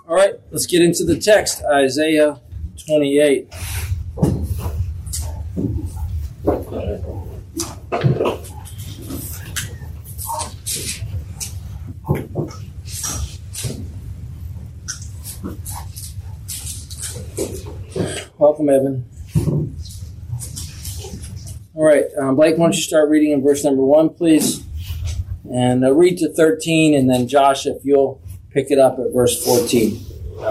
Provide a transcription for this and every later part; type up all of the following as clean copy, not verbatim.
All right, let's get into the text, Isaiah 28. Welcome, Evan. All right, Blake, why don't you start reading in verse number 1, please? And read to 13, and then Josh, if you'll pick it up at verse 14.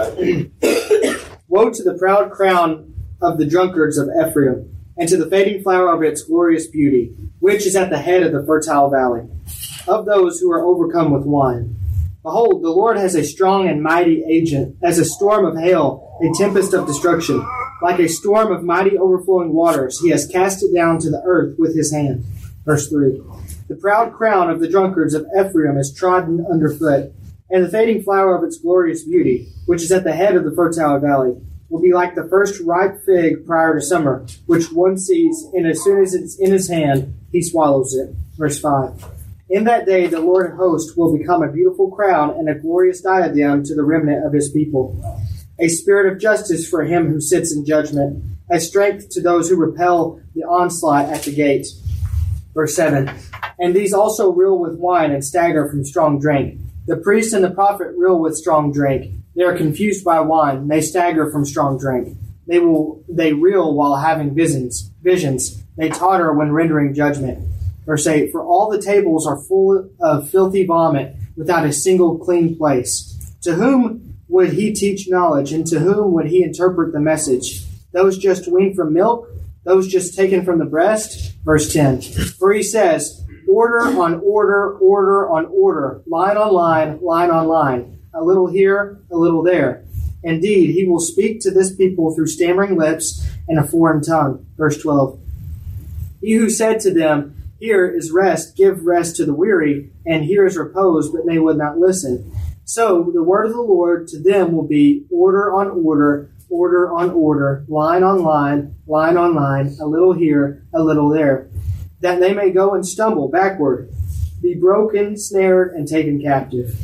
Woe to the proud crown of the drunkards of Ephraim, and to the fading flower of its glorious beauty, which is at the head of the fertile valley, of those who are overcome with wine. Behold, the Lord has a strong and mighty agent, as a storm of hail, a tempest of destruction. Like a storm of mighty overflowing waters, he has cast it down to the earth with his hand. Verse 3. The proud crown of the drunkards of Ephraim is trodden underfoot, and the fading flower of its glorious beauty, which is at the head of the fertile valley, will be like the first ripe fig prior to summer, which one sees, and as soon as it's in his hand, he swallows it. Verse 5. In that day the Lord of hosts will become a beautiful crown and a glorious diadem to the remnant of his people. A spirit of justice for him who sits in judgment, a strength to those who repel the onslaught at the gate. Verse 7. And these also reel with wine and stagger from strong drink. The priest and the prophet reel with strong drink. They are confused by wine. They stagger from strong drink. They reel while having visions. They totter when rendering judgment. Verse 8. For all the tables are full of filthy vomit, without a single clean place. To whom would he teach knowledge, and to whom would he interpret the message? Those just weaned from milk? Those just taken from the breast? Verse 10. For he says, order on order, order on order, line on line, line on line, a little here, a little there. Indeed, he will speak to this people through stammering lips and a foreign tongue. Verse 12. He who said to them, here is rest, give rest to the weary, and here is repose, but they would not listen. So the word of the Lord to them will be order on order, order on order, line on line, line on line, a little here, a little there, that they may go and stumble backward, be broken, snared, and taken captive.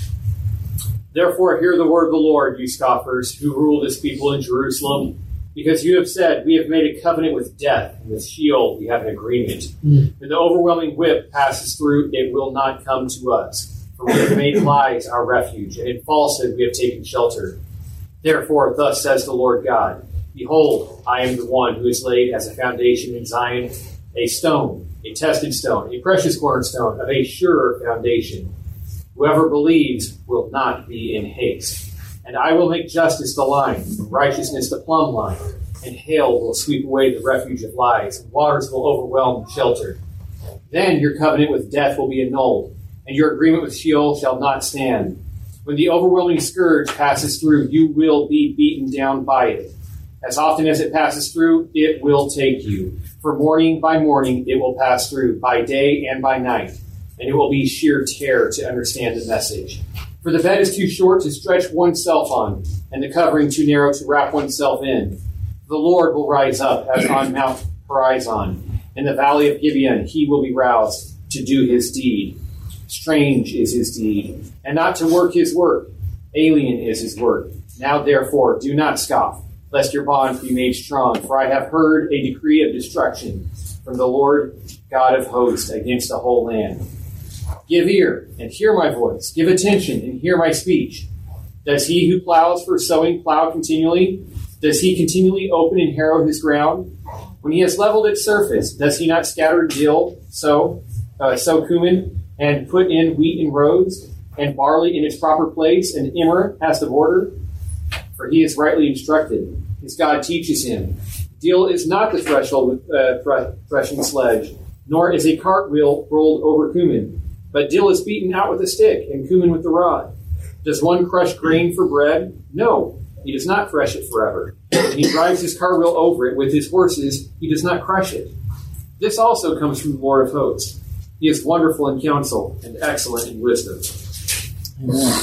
Therefore hear the word of the Lord, you scoffers, who rule this people in Jerusalem, because you have said, we have made a covenant with death, and with Sheol we have an agreement. When the overwhelming whip passes through, it will not come to us. For we have made lies our refuge, and in falsehood we have taken shelter. Therefore, thus says the Lord God, behold, I am the one who is laid as a foundation in Zion, a stone, a tested stone, a precious cornerstone of a sure foundation. Whoever believes will not be in haste. And I will make justice the line, and righteousness the plumb line, and hail will sweep away the refuge of lies, and waters will overwhelm the shelter. Then your covenant with death will be annulled, and your agreement with Sheol shall not stand. When the overwhelming scourge passes through, you will be beaten down by it. As often as it passes through, it will take you. For morning by morning it will pass through, by day and by night, and it will be sheer terror to understand the message. For the bed is too short to stretch oneself on, and the covering too narrow to wrap oneself in. The Lord will rise up as on Mount Horizon. In the valley of Gibeon he will be roused to do his deed. Strange is his deed, and not to work his work. Alien is his work. Now therefore do not scoff, lest your bonds be made strong. For I have heard a decree of destruction from the Lord God of hosts against the whole land. Give ear and hear my voice. Give attention and hear my speech. Does he who plows for sowing plow continually? Does he continually open and harrow his ground? When he has leveled its surface, does he not scatter dill, sow cumin, and put in wheat in rows, and barley in its proper place, and immer as the border? For he is rightly instructed. His God teaches him. Dill is not the threshold with threshing sledge, nor is a cartwheel rolled over cumin. But dill is beaten out with a stick, and cumin with the rod. Does one crush grain for bread? No, he does not thresh it forever. When he drives his cartwheel over it with his horses, he does not crush it. This also comes from the Lord of hosts. He is wonderful in counsel and excellent in wisdom. Amen.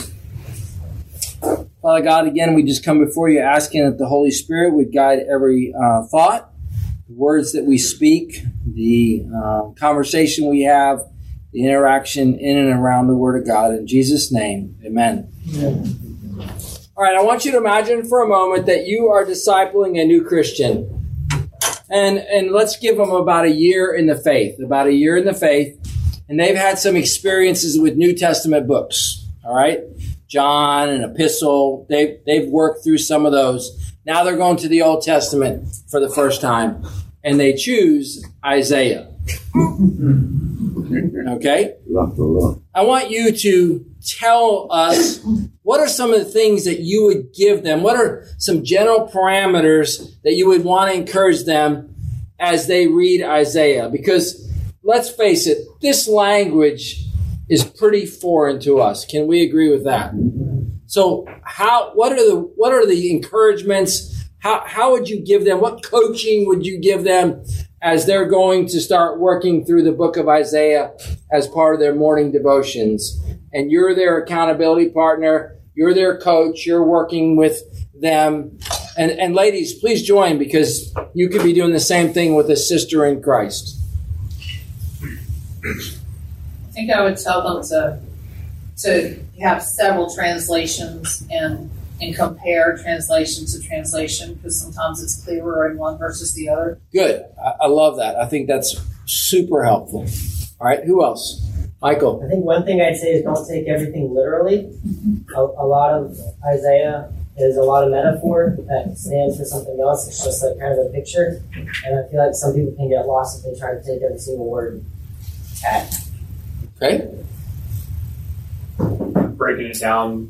Father God, again, we just come before you asking that the Holy Spirit would guide every thought, the words that we speak, the conversation we have, the interaction in and around the Word of God. In Jesus' name, amen. All right, I want you to imagine for a moment that you are discipling a new Christian. And let's give them about a year in the faith, and they've had some experiences with New Testament books, all right? John and Epistle, they've worked through some of those. Now they're going to the Old Testament for the first time, and they choose Isaiah. Okay? I want you to tell us what are some of the things that you would give them? What are some general parameters that you would want to encourage them as they read Isaiah? Because let's face it, this language is pretty foreign to us. Can we agree with that? So what are the encouragements? How would you give them? What coaching would you give them as they're going to start working through the book of Isaiah as part of their morning devotions? And you're their accountability partner. You're their coach. You're working with them. And ladies, please join, because you could be doing the same thing with a sister in Christ. I think I would tell them to have several translations and compare translation to translation, because sometimes it's clearer in one versus the other. Good. I love that. I think that's super helpful. All right. Who else? Michael. I think one thing I'd say is don't take everything literally. A lot of Isaiah is a lot of metaphor that stands for something else. It's just like kind of a picture. And I feel like some people can get lost if they try to take every single word at. Okay. Breaking it down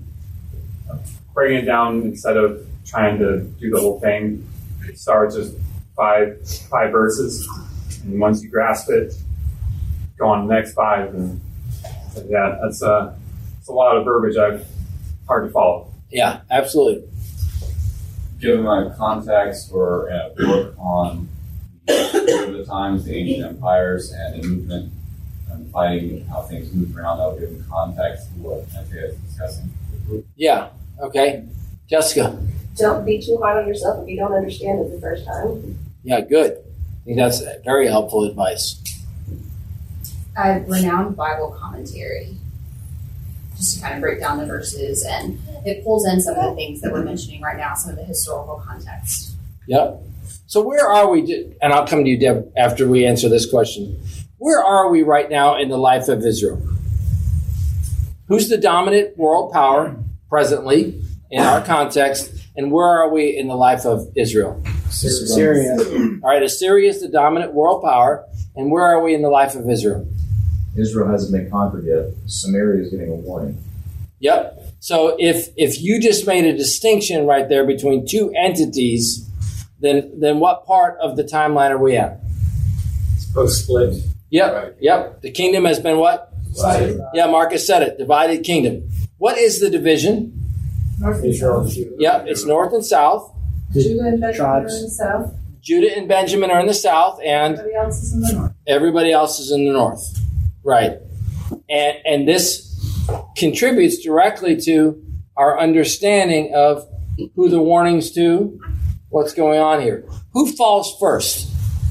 instead of trying to do the whole thing. Start with just five verses, and once you grasp it, go on to the next 5. And yeah, it's a lot of verbiage. Hard to follow. Yeah, absolutely. Give them a context or a book on the times, the ancient empires, and the movement and fighting, how things move around. That will give them context to what Isaiah is discussing. Yeah. Okay. Jessica. Don't be too hard on yourself if you don't understand it the first time. Yeah, good. I think that's very helpful advice. A renowned Bible commentary, just to kind of break down the verses, and it pulls in some of the things that we're mentioning right now, some of the historical context. Yep. So where are we, and I'll come to you, Deb, after we answer this question. Where are we right now in the life of Israel? Who's the dominant world power presently in our context, and where are we in the life of Israel? Syria. All right, Assyria is the dominant world power, and where are we in the life of Israel? Israel hasn't been conquered yet. Samaria is getting a warning. Yep. So if you just made a distinction right there between two entities, then what part of the timeline are we at? It's post-split. Yep. Right. Yep. The kingdom has been what? Divided. Yeah, Marcus said it. Divided kingdom. What is the division? Israel. Yep. It's north and south. Judah and Benjamin Tribes. are in the south. Judah and Benjamin are in the south, and Everybody else is in the north. everybody else is in the north. Right. And this contributes directly to our understanding of who the warnings to, what's going on here. Who falls first?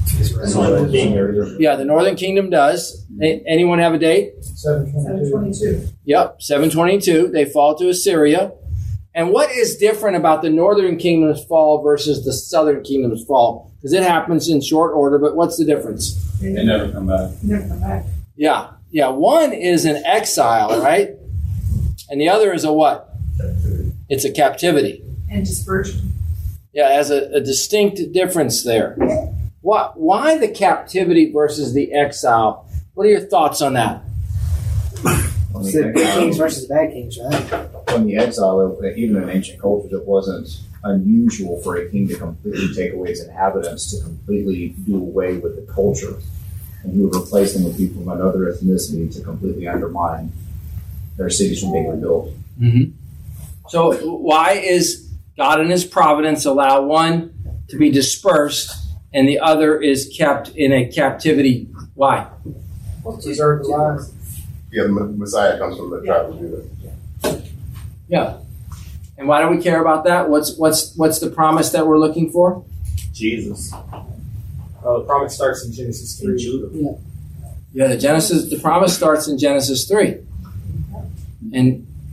Yeah, the northern kingdom does. Anyone have a date? 722. Yep, 722. They fall to Assyria. And what is different about the northern kingdom's fall versus the southern kingdom's fall? Because it happens in short order, but what's the difference? They never come back. Never come back. Yeah. One is an exile, right? And the other is a what? It's a captivity. And dispersion. Yeah, it has a distinct difference there. Why the captivity versus the exile? What are your thoughts on that? It's the good kings versus bad kings, right? When the exile, even in ancient cultures, it wasn't unusual for a king to completely take away its inhabitants, to completely do away with the culture. And he would replace them with people from another ethnicity to completely undermine their cities from being rebuilt. Mm-hmm. So why is God in his providence allow one to be dispersed and the other is kept in a captivity? Why? Preserve the lives. Yeah, the Messiah comes from the tribe of Judah. Yeah. And why do we care about that? What's the promise that we're looking for? Jesus. Well, the promise starts in Genesis 3. Yeah, the promise starts in Genesis 3. And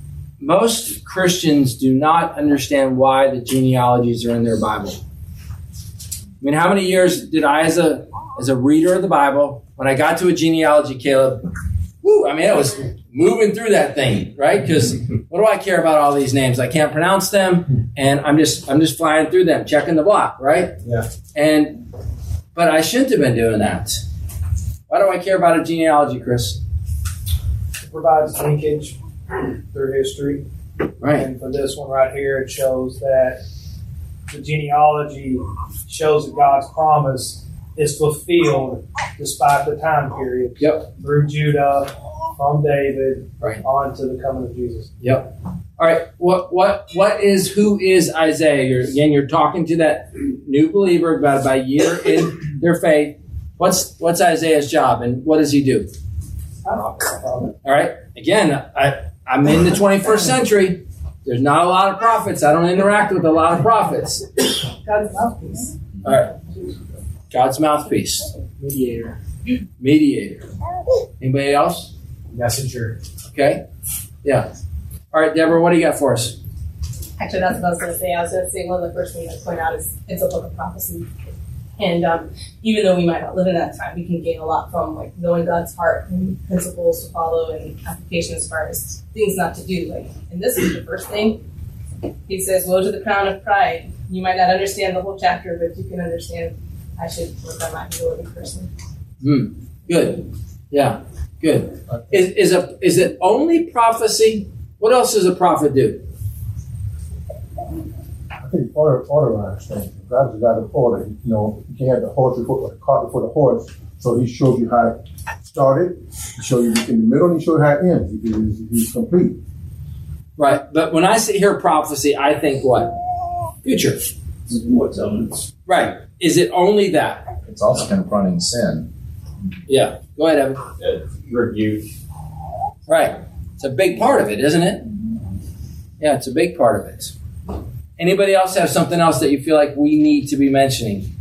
most Christians do not understand why the genealogies are in their Bible. I mean, how many years did I, as a reader of the Bible, when I got to a genealogy, Caleb, I was moving through that thing, right? Because what do I care about all these names? I can't pronounce them, and I'm just flying through them, checking the block, right? Yeah. But I shouldn't have been doing that. Why do I care about a genealogy, Chris? It provides linkage through history. Right. And for this one right here, it shows that the genealogy shows that God's promise is fulfilled despite the time period. Yep. Through Judah, from David, right, on to the coming of Jesus. Yep. All right. Who is Isaiah? You're talking to that new believer about a year in their faith. What's Isaiah's job, and what does he do? All right. Again, I'm in the 21st century. There's not a lot of prophets. I don't interact with a lot of prophets. God's mouthpiece. All right. God's mouthpiece. Mediator. Anybody else? Messenger. Okay. Yeah. All right, Deborah, what do you got for us? Actually, that's what I was going to say. I was going to say one of the first things I point out is it's a book of prophecy. And even though we might not live in that time, we can gain a lot from like knowing God's heart and principles to follow and application as far as things not to do. Like, and this is the first thing. He says, "Woe to the crown of pride." You might not understand the whole chapter, but you can understand. I should work on my humility personally. Good. Yeah. Good. Is it only prophecy? What else does a prophet do? I think organize things. God has got an order. You can't have the horse before the cart before the horse. So he shows you how it started. He shows you in the middle, and he shows you how it ends. He's complete. Right. But when I hear prophecy, I think what? Future. What's elements? Right. Is it only that? It's also confronting sin. Yeah. Go ahead, Evan. Rebuke. Right. It's a big part of it, isn't it? Yeah, it's a big part of it. Anybody else have something else that you feel like we need to be mentioning?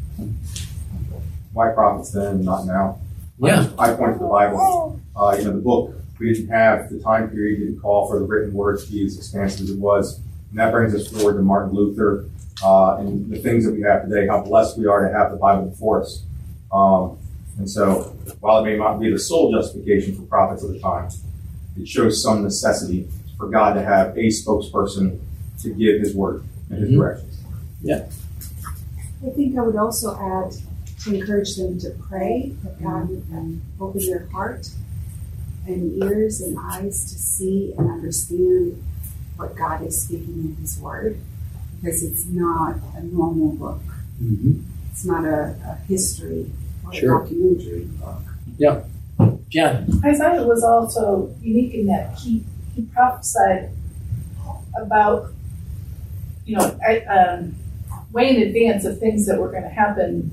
Why prophets then, not now? Yeah. I point to the Bible. The book, we didn't have the time period, didn't call for the written words to be as expansive as it was. And that brings us forward to Martin Luther and the things that we have today, how blessed we are to have the Bible before us. And so, while it may not be the sole justification for prophets of the time, it shows some necessity for God to have a spokesperson to give his word and his directions. Yeah. I think I would also add to encourage them to pray that God would open their heart and ears and eyes to see and understand what God is speaking in his word, because it's not a normal book. Mm-hmm. It's not a history or Sure. a documentary book. Yeah. Jen. Isaiah was also unique in that he prophesied about, way in advance of things that were going to happen.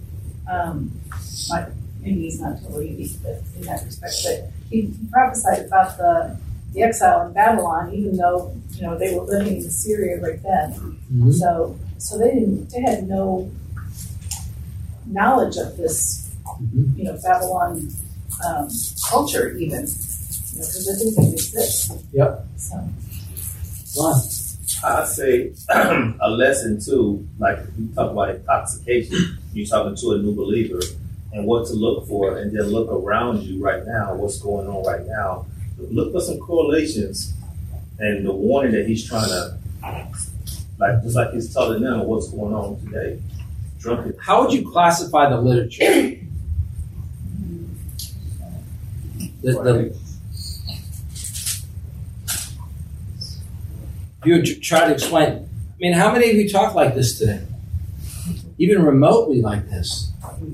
Maybe he's not totally unique, but in that respect, but he prophesied about the exile in Babylon, even though they were living in Syria right then. Mm-hmm. So they had no knowledge of this, Babylon culture even, because it didn't exist. Yep. So. Wow. I'd say a lesson too, like you talk about intoxication, you're talking to a new believer and what to look for, and then look around you right now, what's going on right now. Look for some correlations and the warning that he's trying to, just like he's telling them what's going on today. Drunkenness. How would you classify the literature? You would try to explain. How many of you talk like this today? Even remotely like this?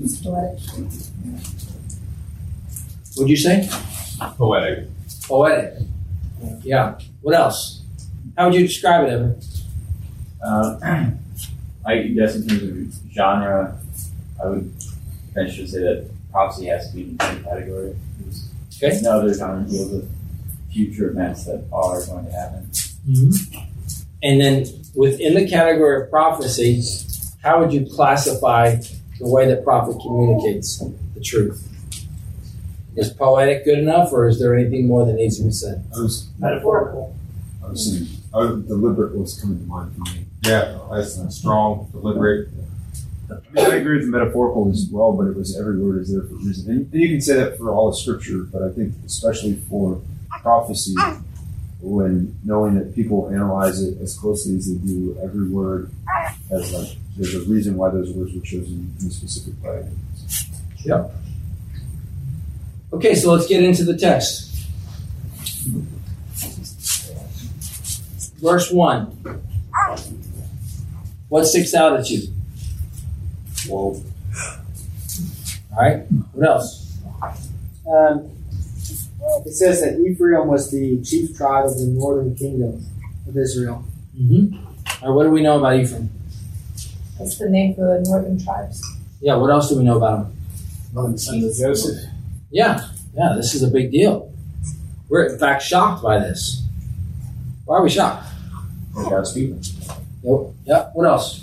What'd you say? Poetic. Poetic. Yeah. What else? How would you describe it, Evan? I guess in terms of genre, I would venture to say that prophecy has to be in the same category. Okay. No other genre deals with future events that are going to happen. Mm-hmm. And then within the category of prophecy, how would you classify the way that prophet communicates the truth? Is poetic good enough, or is there anything more that needs to be said? Metaphorical. purposely, deliberate was coming to mind for me. Yeah, that's strong, deliberate. I mean, I agree with the metaphorical as well, but it was every word is there for a reason. And you can say that for all of Scripture, but I think especially for prophecy, when knowing that people analyze it as closely as they do, every word has like, there's a reason why those words were chosen in a specific way. Yeah. Okay, so let's get into the text. Verse 1. What sticks out at you? Whoa. All right. What else? It says that Ephraim was the chief tribe of the northern kingdom of Israel. Mm-hmm. All right, what do we know about Ephraim? That's the name for the northern tribes. Yeah, what else do we know about him? One of the sons of Joseph. Yeah, this is a big deal. We're, in fact, shocked by this. Why are we shocked? God's people. Yeah, what else?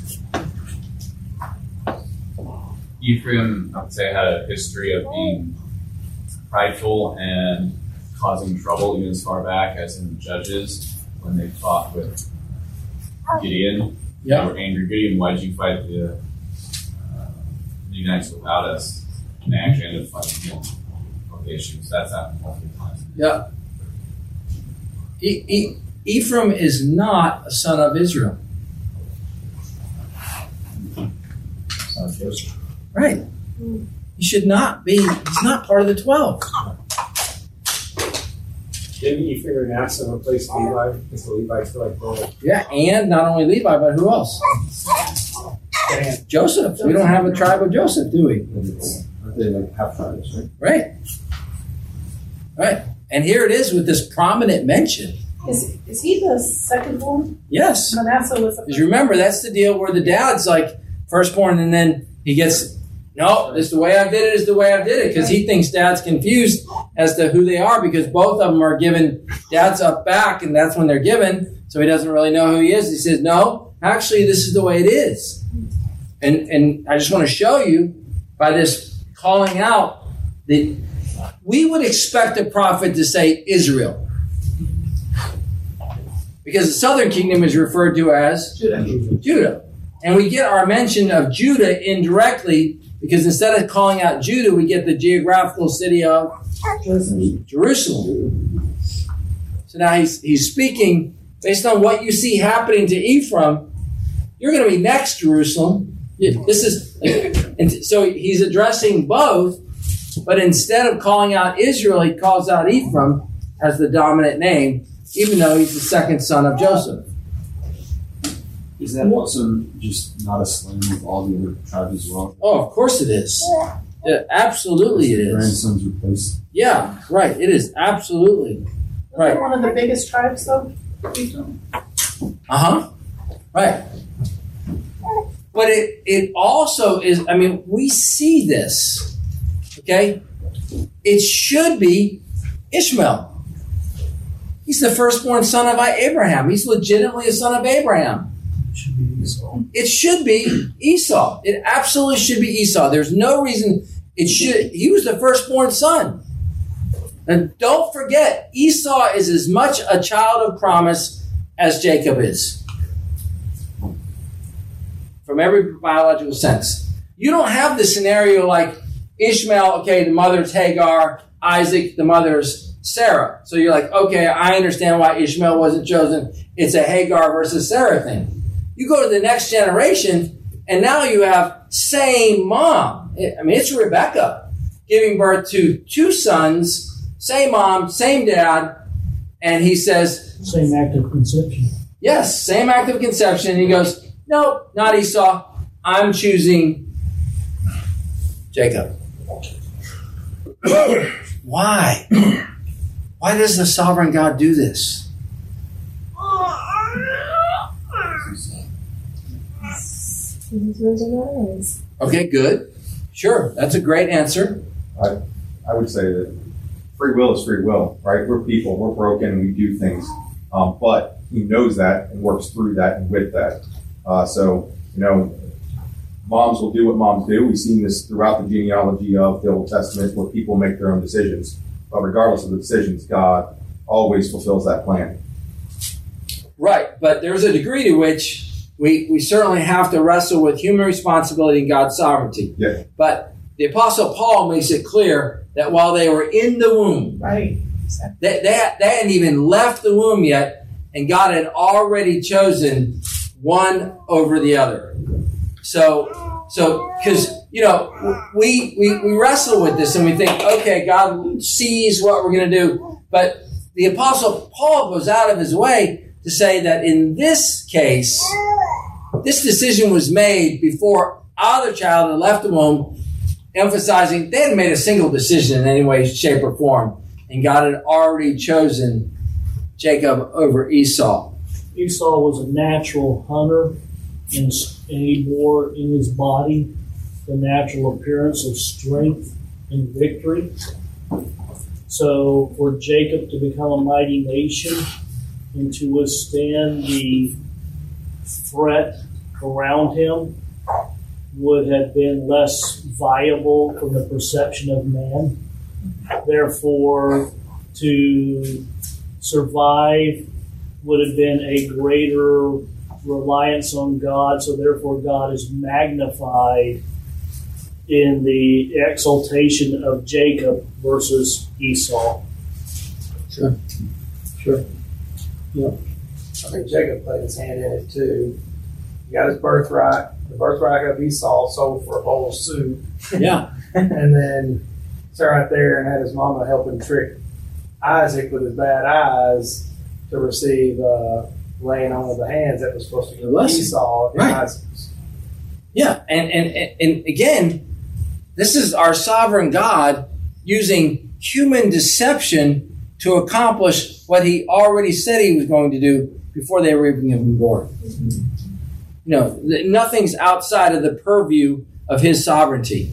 Ephraim, I would say, had a history of being prideful and causing trouble even as far back as in Judges when they fought with Gideon. Yeah. They were angry. Gideon, why did you fight the Midianites without us? And they actually ended up fighting him. Okay, issues. That's happened multiple times. Yeah. Ephraim is not a son of Israel. Son of Joseph. Right. He should not be. He's not part of the 12. Didn't Ephraim and Manasseh replace Levi? Because the Levites were like, well, Yeah, and not only Levi, but who else? Joseph. We don't have a tribe of Joseph, do we? Aren't they like half tribes, Right. Right. And here it is with this prominent mention. Is he the second born? Yes. Manasseh was the Because you remember, that's the deal where the dad's like firstborn, and then he gets, no, this is the way I did it, is the way I did it. Because he thinks dad's confused as to who they are, because both of them are given, dad's up back, and that's when they're given, so he doesn't really know who he is. He says, no, actually, this is the way it is. And I just want to show you by this calling out that we would expect a prophet to say Israel. Because the southern kingdom is referred to as Judah. And we get our mention of Judah indirectly because instead of calling out Judah, we get the geographical city of Jerusalem. So now he's speaking based on what you see happening to Ephraim. You're going to be next, Jerusalem. This is, and so he's addressing both, but instead of calling out Israel, he calls out Ephraim as the dominant name, even though he's the second son of Joseph. Is that also just not a slam of all the other tribes as well? Oh, of course it is. Yeah, absolutely it is. Grandsons replaced. Yeah, right. It is absolutely right. One of the biggest tribes, though. Right. But it also is. I mean, we see this. Okay, it should be Ishmael. He's the firstborn son of Abraham. He's legitimately a son of Abraham. It should be Esau. It absolutely should be Esau. There's no reason it should. He was the firstborn son. And don't forget, Esau is as much a child of promise as Jacob is. From every biological sense. You don't have the scenario like Ishmael, okay, the mother's Hagar, Isaac, the mother's Sarah. So you're like, okay, I understand why Ishmael wasn't chosen. It's a Hagar versus Sarah thing. You go to the next generation, and now you have same mom. I mean, it's Rebecca giving birth to two sons, same mom, same dad, and he says... Same act of conception. Yes, same act of conception. And he goes, no, not Esau. I'm choosing Jacob. Why? Why does the sovereign God do this? Okay, good. Sure, that's a great answer. I would say that free will is free will, right? We're people, we're broken, and we do things. But he knows that and works through that and with that. So, moms will do what moms do. We've seen this throughout the genealogy of the Old Testament where people make their own decisions. But regardless of the decisions, God always fulfills that plan. Right, but there's a degree to which we certainly have to wrestle with human responsibility and God's sovereignty. Yeah. But the Apostle Paul makes it clear that while they were in the womb, Right. they hadn't even left the womb yet, and God had already chosen one over the other. So because we wrestle with this and we think, okay, God sees what we're going to do, but the Apostle Paul goes out of his way to say that in this case, this decision was made before either child had left the womb, emphasizing they hadn't made a single decision in any way, shape, or form, and God had already chosen Jacob over Esau. Esau was a natural hunter, and he bore in his body the natural appearance of strength and victory. So for Jacob to become a mighty nation and to withstand the threat around him would have been less viable from the perception of man. Therefore, to survive would have been a greater reliance on God, so therefore God is magnified in the exaltation of Jacob versus Esau. Sure. Yeah. I think Jacob played his hand in it too. He got his birthright. The birthright of Esau sold for a bowl of soup. Yeah. And then sat right there and had his mama help him trick Isaac with his bad eyes to receive laying on of the hands that was supposed to give Esau and Isaac's. Yeah, and again, this is our sovereign God using human deception to accomplish what he already said he was going to do before they were even born. Nothing's outside of the purview of his sovereignty.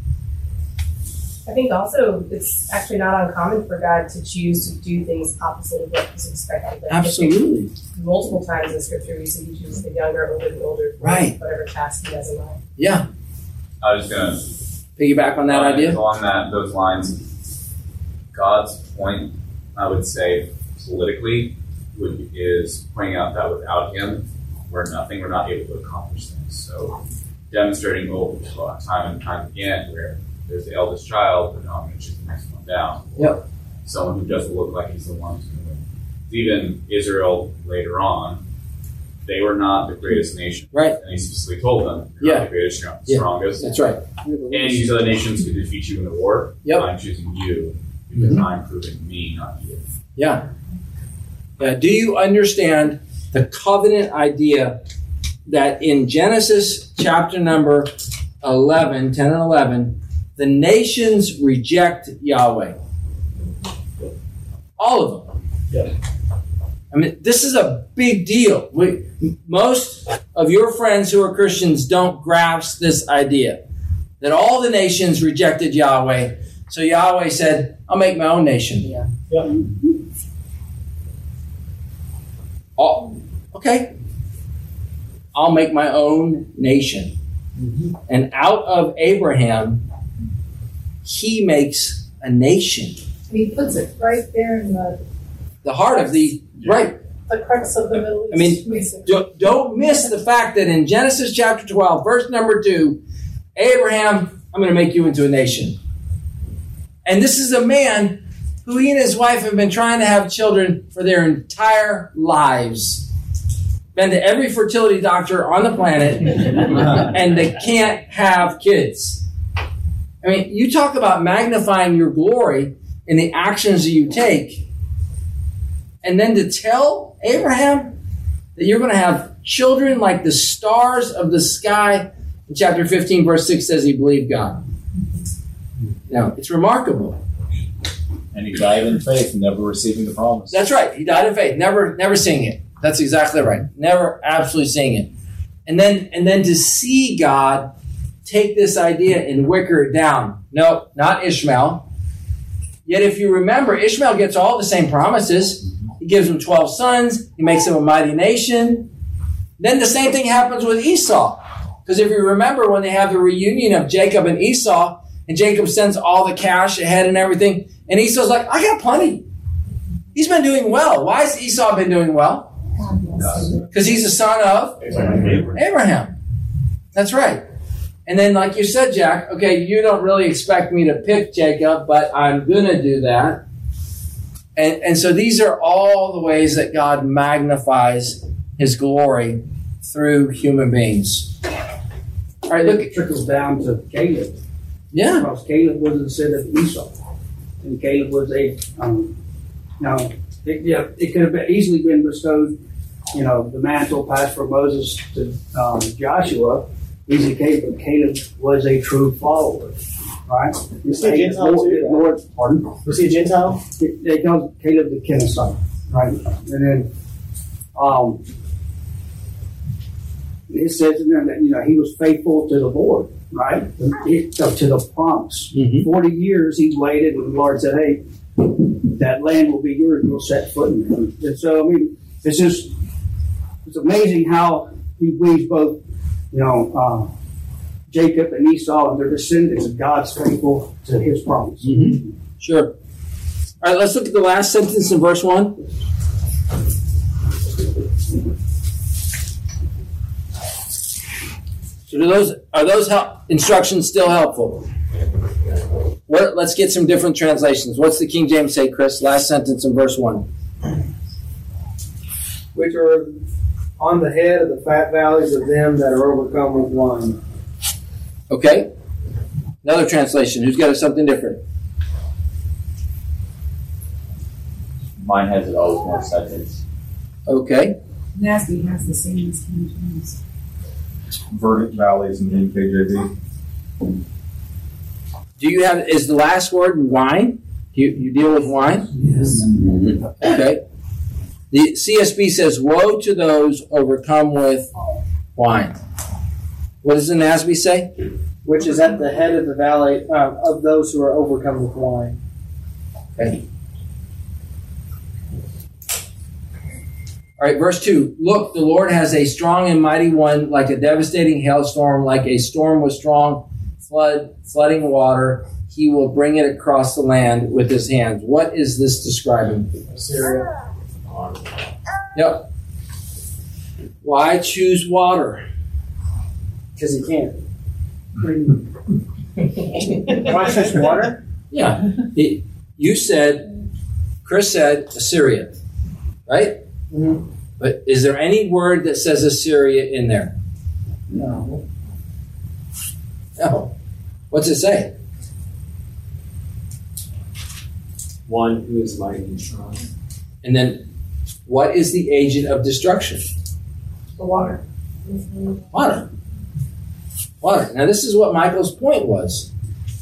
I think also it's actually not uncommon for God to choose to do things opposite of what was expected. Like Absolutely. Multiple times in Scripture we see he chooses the younger over the older, right? Whatever task he has in mind. Yeah. I was going to piggyback on that idea. Along those lines, God's point, I would say, politically, is pointing out that without Him, we're nothing. We're not able to accomplish things. So, demonstrating over time and time again, where there's the eldest child, but no, I'm going to choose the next one down. Yep. Someone who doesn't look like he's the one who's going to win. Even Israel later on, they were not the greatest nation. Right. And he specifically told them, you're not the greatest, strongest. That's right. And these other nations could defeat you in the war. Yep. I'm choosing you because I'm proving me, not you. Yeah. Do you understand the covenant idea that in Genesis chapter number 11, 10 and 11, the nations reject Yahweh? All of them. Yeah. I mean, this is a big deal. Most of your friends who are Christians don't grasp this idea that all the nations rejected Yahweh. So Yahweh said, I'll make my own nation. Yeah. Yep. Oh, okay. I'll make my own nation. Mm-hmm. And out of Abraham, he makes a nation. He puts it right there in the heart of the right. The crux of the Middle East. I mean, don't miss the fact that in Genesis chapter 12, verse number 2, Abraham, I'm going to make you into a nation. And this is a man who he and his wife have been trying to have children for their entire lives. Been to every fertility doctor on the planet, and they can't have kids. I mean, you talk about magnifying your glory in the actions that you take. And then to tell Abraham that you're going to have children like the stars of the sky. In chapter 15, verse 6 says he believed God. Now, it's remarkable. And he died in faith, never receiving the promise. That's right. He died in faith, never seeing it. That's exactly right. Never absolutely seeing it. And then to see God take this idea and wicker it down. No, not Ishmael. Yet if you remember, Ishmael gets all the same promises. He gives him 12 sons. He makes him a mighty nation. Then the same thing happens with Esau. Because if you remember when they have the reunion of Jacob and Esau, and Jacob sends all the cash ahead and everything, and Esau's like, I got plenty. He's been doing well. Why has Esau been doing well? Because he's the son of Abraham. That's right. And then, like you said, Jack, okay, you don't really expect me to pick Jacob, but I'm going to do that. And so these are all the ways that God magnifies his glory through human beings. All right, look. It trickles down to Caleb. Yeah. Because Caleb was the son of Esau. And Caleb was it could have easily been bestowed, the mantle passed from Moses to Joshua. Easily Caleb, but Caleb was a true follower. Right? Was he a Gentile too? Pardon? Was he a Gentile? They call Caleb the Kenizzite. Right? And then it says in there that he was faithful to the Lord, right? To the promise. 40 years he waited, and the Lord said, "Hey, that land will be yours. You'll set foot in it." And so, it's amazing how he weaves both, Jacob and Esau and their descendants, and God's faithful to his promise. Sure. All right, let's look at the last sentence in verse 1. So are those instructions still helpful? Let's get some different translations. What's the King James say, Chris? Last sentence in verse 1. Which are on the head of the fat valleys of them that are overcome with wine. Okay. Another translation. Who's got something different? Mine has it all with more sentence. Okay. NASB has the same as King James. Verdant valleys in the NKJV. Is the last word wine? Do you deal with wine? Yes. Okay. The CSB says, "Woe to those overcome with wine." What does the NASB say? Which is at the head of the valley of those who are overcome with wine. Okay. All right, verse 2. "Look, the Lord has a strong and mighty one, like a devastating hailstorm, like a storm with strong flooding water. He will bring it across the land with his hands." What is this describing? Assyria. Yep. Why choose water? Because he can't. Why choose water? Yeah. Chris said Assyria, right? Mm-hmm. But is there any word that says Assyria in there? No. No. What's it say? One who is mighty and strong. And then, what is the agent of destruction? The water. Water. Water. Now, this is what Michael's point was.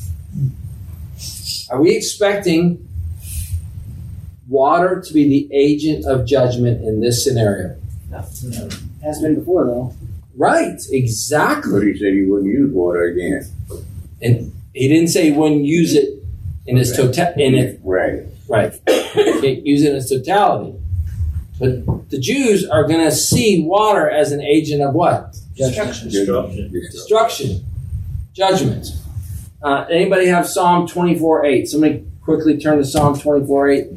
Are we expecting water to be the agent of judgment in this scenario? No. Has been before, though. Right. Exactly. But he said he wouldn't use water again. And he didn't say he wouldn't use it in its totality. Right. Right. Okay, use it in its totality. But the Jews are going to see water as an agent of what? Destruction. Judgment. Anybody have Psalm 24:8? Somebody quickly turn to Psalm 24:8.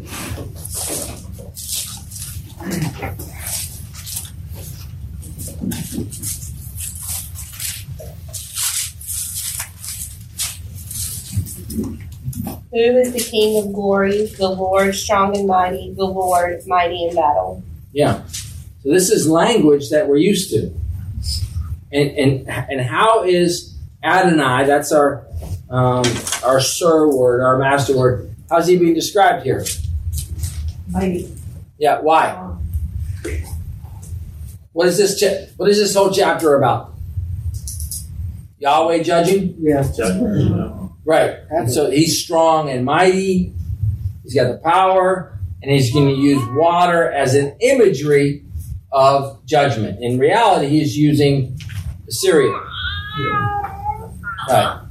Who is the King of glory? The Lord strong and mighty, the Lord mighty in battle. Yeah. So this is language that we're used to. And how is Adonai, that's our sir word, our master word, how's he being described here? Mighty. Yeah, why? What is this whole chapter about? Yahweh judging? Yeah. Right. So he's strong and mighty. He's got the power, and he's going to use water as an imagery of judgment. In reality, he's using Assyria. Yeah. Right.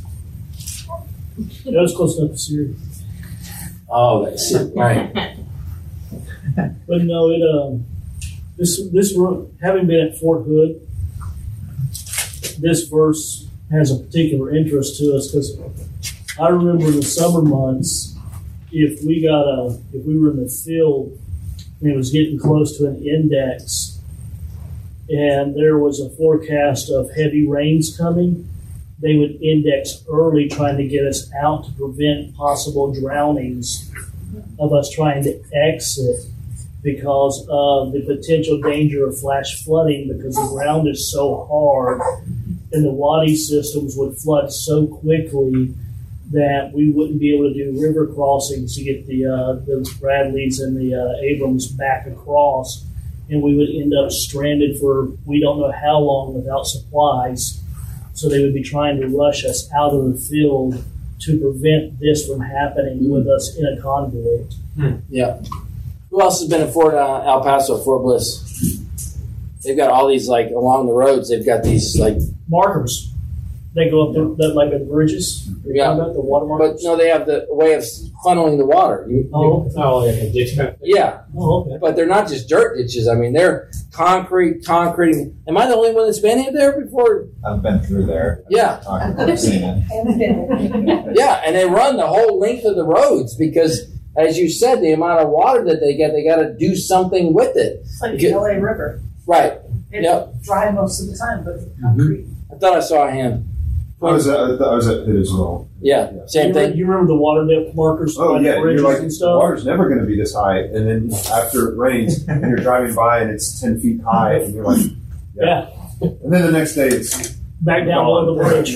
That was close enough to Syria. Oh, that's it. Right. But no, this having been at Fort Hood, this verse has a particular interest to us because I remember in the summer months, if we were in the field and it was getting close to an index, and there was a forecast of heavy rains coming, they would index early trying to get us out to prevent possible drownings of us trying to exit because of the potential danger of flash flooding because the ground is so hard and the Wadi systems would flood so quickly that we wouldn't be able to do river crossings to get the Bradleys and the Abrams back across, and we would end up stranded for we don't know how long without supplies. So they would be trying to rush us out of the field to prevent this from happening with us in a convoy. Yeah. Who else has been at Fort El Paso, Fort Bliss? They've got all these, like, along the roads, they've got these, like... markers. They go up the like the bridges. Yeah. About the water markers. But no, they have the way of funneling the water. Like a ditch kind of thing? Yeah. Oh, okay. But they're not just dirt ditches. I mean, they're concrete. Am I the only one that's been in there before? I've been through there. Yeah. I've seen it. Yeah, and they run the whole length of the roads because, as you said, the amount of water that they get, they got to do something with it. It's like the LA River. Right. It's dry most of the time, but concrete. I thought I saw a hand. I was at it as well. Yeah, same thing. You remember the water depth markers? Oh on yeah, the bridges you're like and the stuff? water's never going to be this high, and then after it rains, and you're driving by and it's 10 feet high, and you're like, yeah. And then the next day it's back down below the bridge.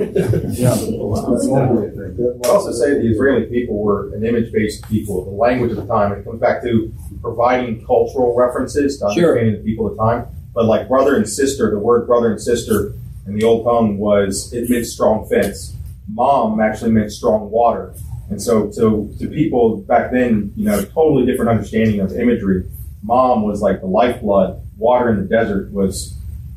I also say the Israeli people were an image-based people. The language of the time, it comes back to providing cultural references to understanding the people of the time. But like brother and sister, the word brother and sister in the old tongue it meant strong fence. Mom actually meant strong water. And so to people back then, totally different understanding of imagery. Mom was like the lifeblood. Water in the desert was,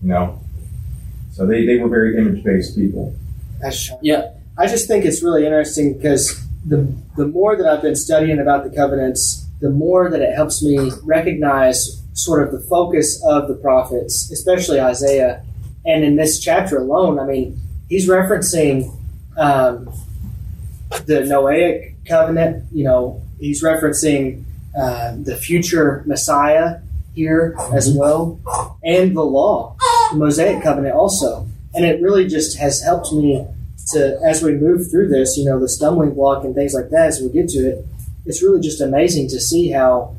so they were very image-based people. Yeah. I just think it's really interesting because the more that I've been studying about the covenants, the more that it helps me recognize sort of the focus of the prophets, especially Isaiah. And in this chapter alone, I mean, he's referencing the Noahic covenant. He's referencing the future Messiah here as well, and the law, the Mosaic covenant also. And it really just has helped me to, as we move through this, the stumbling block and things like that, as we get to it, it's really just amazing to see how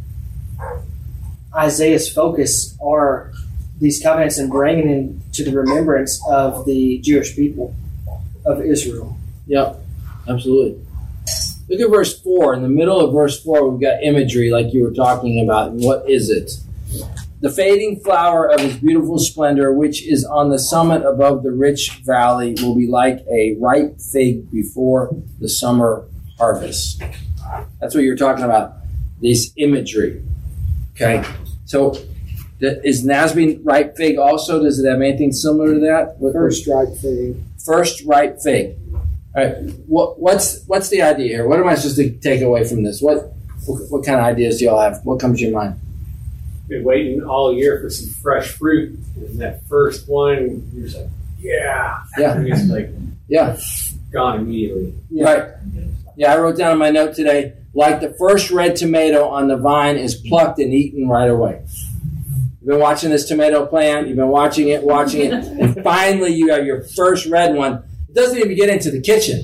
Isaiah's focus are these covenants and bringing into the remembrance of the Jewish people of Israel. Yeah, absolutely. Look at verse 4. In the middle of verse 4, we've got imagery like you were talking about. And what is it? The fading flower of his beautiful splendor, which is on the summit above the rich valley, will be like a ripe fig before the summer harvest. That's what you're talking about, this imagery. Okay? So, is Nasby ripe fig also? Does it have anything similar to that? First ripe fig. First ripe fig. All right. What's the idea here? What am I supposed to take away from this? What kind of ideas do y'all have? What comes to your mind? Been waiting all year for some fresh fruit, and that first one, you're just like, yeah. And it's like, gone immediately. Right. Yeah, I wrote down in my note today, like the first red tomato on the vine is plucked and eaten right away. You've been watching this tomato plant, you've been watching it, and finally you have your first red one. It doesn't even get into the kitchen.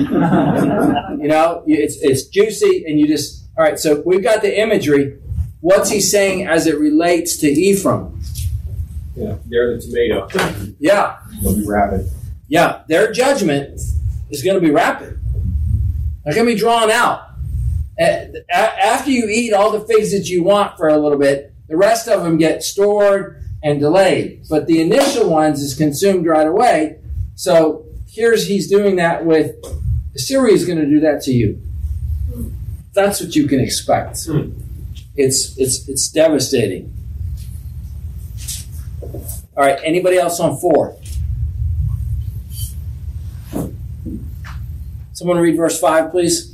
It's juicy, and you just, all right, so we've got the imagery. What's he saying as it relates to Ephraim? Yeah, they're the tomato. Yeah. It'll be rapid. Yeah, their judgment is going to be rapid. They're going to be drawn out. After you eat all the figs that you want for a little bit, the rest of them get stored and delayed. But the initial ones is consumed right away. So he's doing that with Assyria is going to do that to you. That's what you can expect. It's devastating. All right, anybody else on 4? Someone read verse 5, please.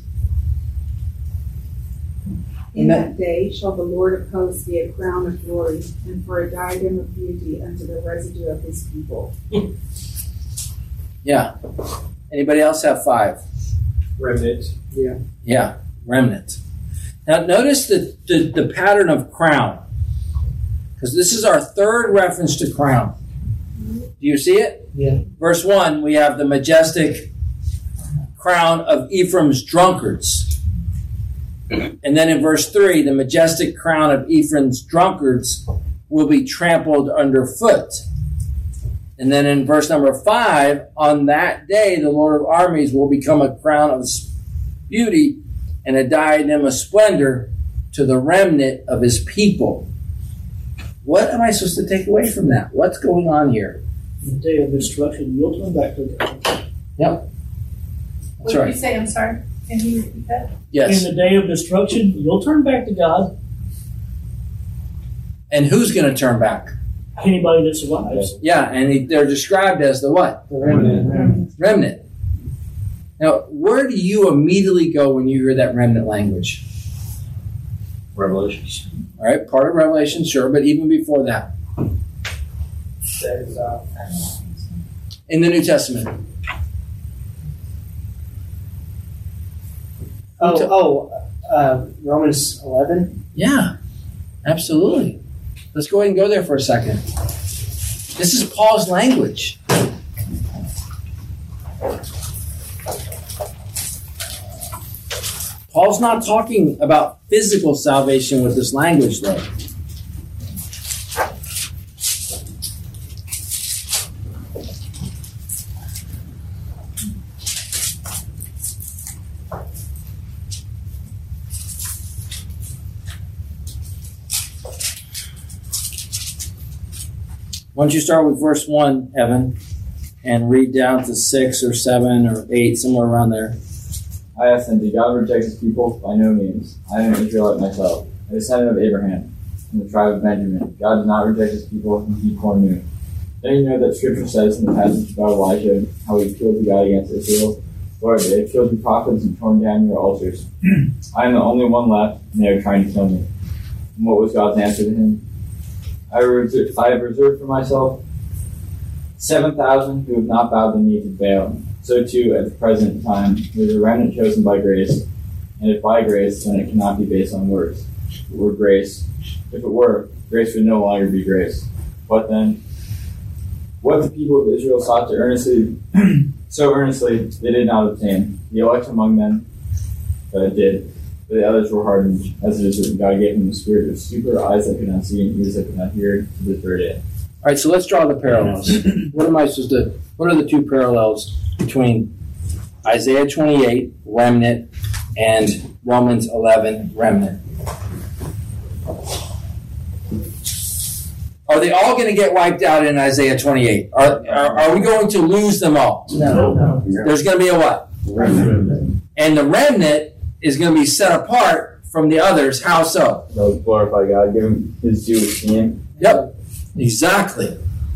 In that day shall the Lord of hosts be a crown of glory, and for a diadem of beauty unto the residue of his people. Yeah. Anybody else have 5? Remnant. Yeah. Yeah, remnant. Now notice the pattern of crown. Because this is our third reference to crown. Do you see it? Yeah. Verse 1, we have the majestic crown of Ephraim's drunkards. And then in verse 3, the majestic crown of Ephraim's drunkards will be trampled underfoot. And then in verse number 5, on that day the Lord of armies will become a crown of beauty and a diadem of splendor to the remnant of his people. What am I supposed to take away from that? What's going on here? The day of destruction, you'll turn back to God. Yep. What That's did right. you say? I'm sorry. Can you repeat that? Yes. In the day of destruction, you'll turn back to God. And who's going to turn back? Anybody that survives. Yeah, and they're described as the what? The remnant. Remnant. Now, where do you immediately go when you hear that remnant language? Revelation. All right, part of Revelation, sure, but even before that. In the New Testament. Romans 11. Yeah, absolutely. Let's go ahead and go there for a second. This is Paul's language. Paul's not talking about physical salvation with this language, though. Why don't you start with verse 1, Evan, and read down to 6 or 7 or 8, somewhere around there. I asked him, did God reject his people? By no means. I am an Israelite myself, a descendant of Abraham, from the tribe of Benjamin. God did not reject his people, and he foreknew. Then you know that Scripture says in the passage about Elijah, how he appealed to God against Israel. Lord, they have killed your prophets and torn down your altars. I am the only one left, and they are trying to kill me. And what was God's answer to him? I have reserved for myself 7,000 who have not bowed the knee to Baal. So too, at the present time, there is a remnant chosen by grace, and if by grace, then it cannot be based on works. If it were, grace would no longer be grace. What then? What the people of Israel sought to so earnestly, they did not obtain. The elect among them did, but the others were hardened, as it is written, God gave them the spirit of stupor, eyes that could not see, and ears that could not hear, to the third day. All right, so let's draw the parallels. What are the two parallels between Isaiah 28, remnant, and Romans 11, remnant? Are they all going to get wiped out in Isaiah 28? Are we going to lose them all? No. There's going to be a what? Remnant. And the remnant is going to be set apart from the others. How so? They'll glorify God, give him his due esteem. Yep. Exactly.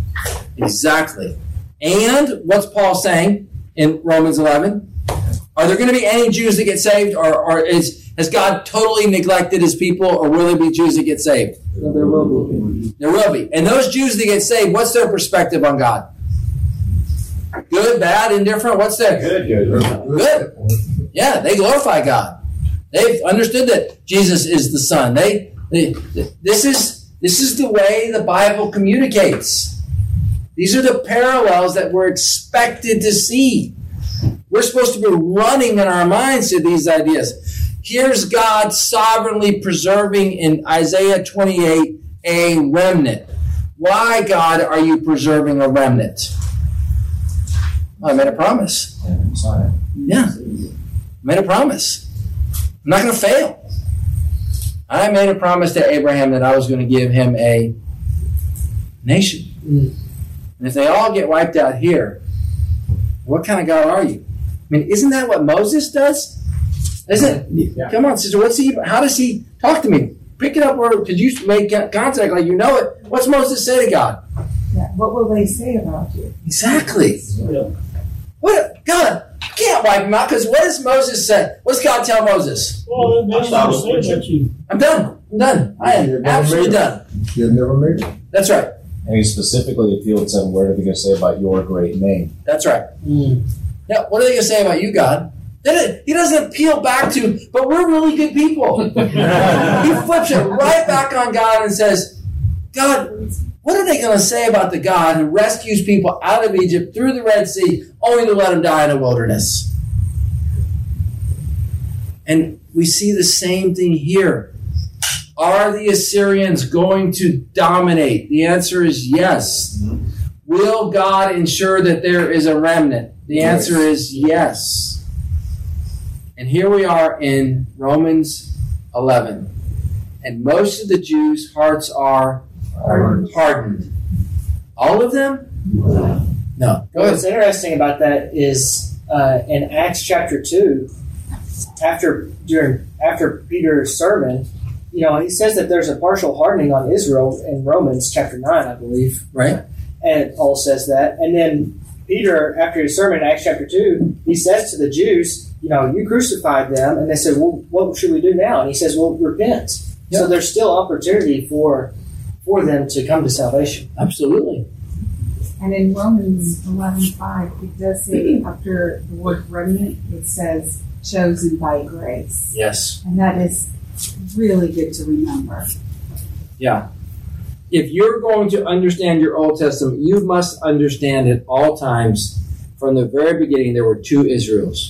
And what's Paul saying in Romans 11? Are there going to be any Jews that get saved, or has God totally neglected his people, or will there be Jews that get saved? No, there will be. There will be. And those Jews that get saved, what's their perspective on God? Good, bad, indifferent? What's their? Good. Yeah, they glorify God. They've understood that Jesus is the Son. This is the way the Bible communicates. These are the parallels that we're expected to see. We're supposed to be running in our minds to these ideas. Here's God sovereignly preserving in Isaiah 28 a remnant. Why, God, are you preserving a remnant? Well, I made a promise. Yeah. I made a promise. I'm not going to fail. I made a promise to Abraham that I was going to give him a nation. And if they all get wiped out here, what kind of God are you? I mean, isn't that what Moses does? Isn't it? Yeah. Come on, sister. How does he talk to me? Pick it up where, because you made contact like you know it. What's Moses say to God? Yeah. What will they say about you? Exactly. Yeah. What? God, you can't wipe him out, because what does Moses say? What does God tell Moses? Well, they say that you. I'm done. I am absolutely done. You've never made it. That's right. And he specifically appealed to him, what are they going to say about your great name? That's right. Yeah, what are they going to say about you, God? He doesn't appeal back to, but we're really good people. He flips it right back on God and says, God, what are they going to say about the God who rescues people out of Egypt through the Red Sea only to let them die in a wilderness? And we see the same thing here. Are the Assyrians going to dominate? The answer is yes. Will God ensure that there is a remnant? The answer is yes. And here we are in Romans 11. And most of the Jews' hearts are hardened. All of them? No. What's interesting about that is in Acts chapter 2, after Peter's sermon, he says that there's a partial hardening on Israel in Romans chapter 9, I believe. Right. And Paul says that. And then Peter, after his sermon in Acts chapter 2, he says to the Jews, you crucified them. And they said, well, what should we do now? And he says, well, repent. Yep. So there's still opportunity for them to come to salvation. Absolutely. And in Romans 11:5, it does say after the word remnant, it says chosen by grace. Yes. And that is really good to remember. Yeah. If you're going to understand your Old Testament, you must understand at all times, from the very beginning, there were two Israels.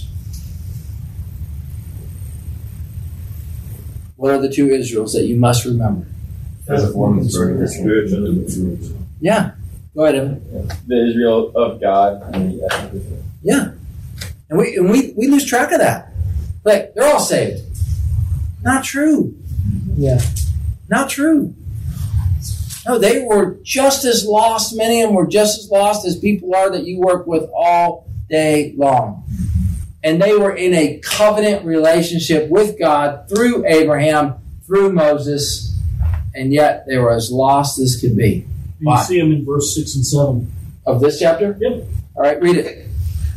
What are the two Israels that you must remember? As a form of spiritual. Yeah. Go ahead, Evan. The Israel of God and the ethnic Israel. Yeah. And we lose track of that. Like, they're all saved. Not true. Yeah. Not true. No, they were just as lost. Many of them were just as lost as people are that you work with all day long. And they were in a covenant relationship with God through Abraham, through Moses, and yet they were as lost as could be. You see them in verse 6 and 7. Of this chapter? Yep. All right, read it.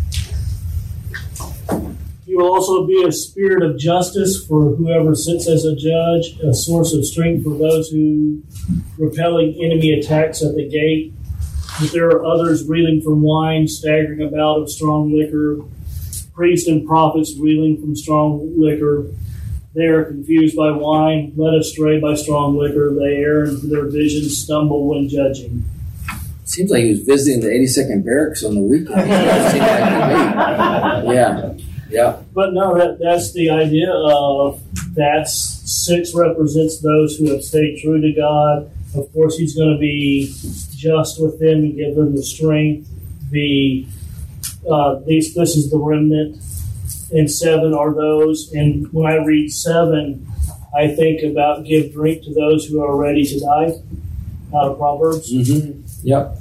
He will also be a spirit of justice for whoever sits as a judge, a source of strength for those who repelling enemy attacks at the gate. But there are others reeling from wine, staggering about of strong liquor, priests and prophets reeling from strong liquor. They are confused by wine, led astray by strong liquor. They err into their visions, stumble when judging. Seems like he was visiting the 82nd Barracks on the weekend. Yeah. Yeah. But no, that's the idea of that's 6 represents those who have stayed true to God. Of course, he's going to be just with them and give them the strength. This is the remnant. And 7 are those. And when I read 7, I think about give drink to those who are ready to die. Out of Proverbs. Mm-hmm. Yep.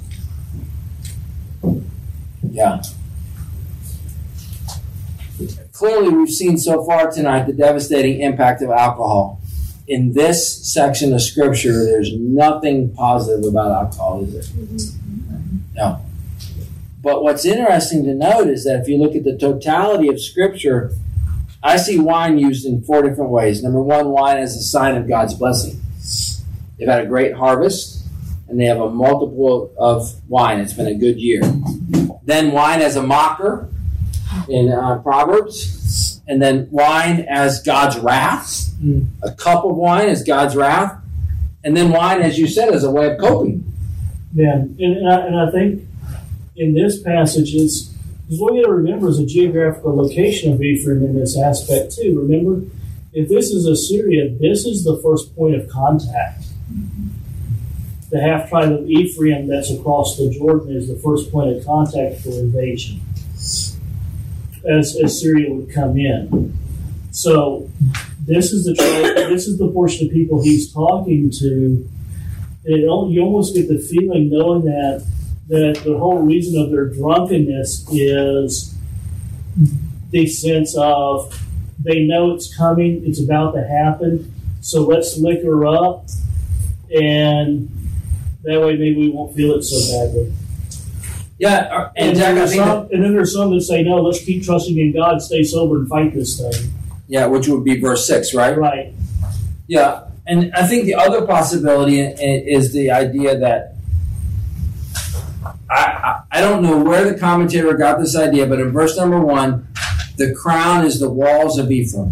Yeah. Clearly, we've seen so far tonight the devastating impact of alcohol. In this section of Scripture, there's nothing positive about alcohol, is there? No. But what's interesting to note is that if you look at the totality of Scripture, I see wine used in 4 different ways. Number 1, wine as a sign of God's blessing. They've had a great harvest, and they have a multiple of wine. It's been a good year. Then wine as a mocker in Proverbs, and then wine as God's wrath. A cup of wine as God's wrath, and then wine, as you said, as a way of coping. Yeah, and I think in this passage is what you got to remember is the geographical location of Ephraim in this aspect too. Remember, if this is Assyria, this is the first point of contact. The half tribe of Ephraim that's across the Jordan is the first point of contact for invasion, as Syria would come in. So this is the portion of people he's talking to. You almost get the feeling, knowing that the whole reason of their drunkenness is the sense of they know it's coming, it's about to happen, so let's liquor up, and that way maybe we won't feel it so badly. Yeah, and then there's some that say, no, let's keep trusting in God, stay sober, and fight this thing. Yeah, which would be verse 6, right? Right. Yeah, and I think the other possibility is the idea that I don't know where the commentator got this idea, but in verse number 1, The crown is the walls of Ephraim.